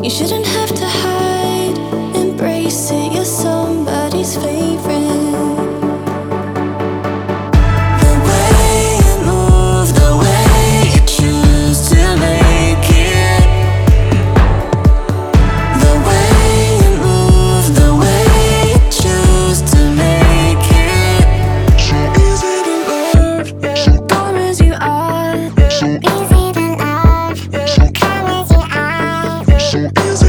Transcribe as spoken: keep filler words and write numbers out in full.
You shouldn't have to hide, embrace it, you're somebody's favorite. The way you move, the way you choose to make it. The way you move, the way you choose to make it. So easy to love, so come as you are. So easy to love, so come as you are. So easy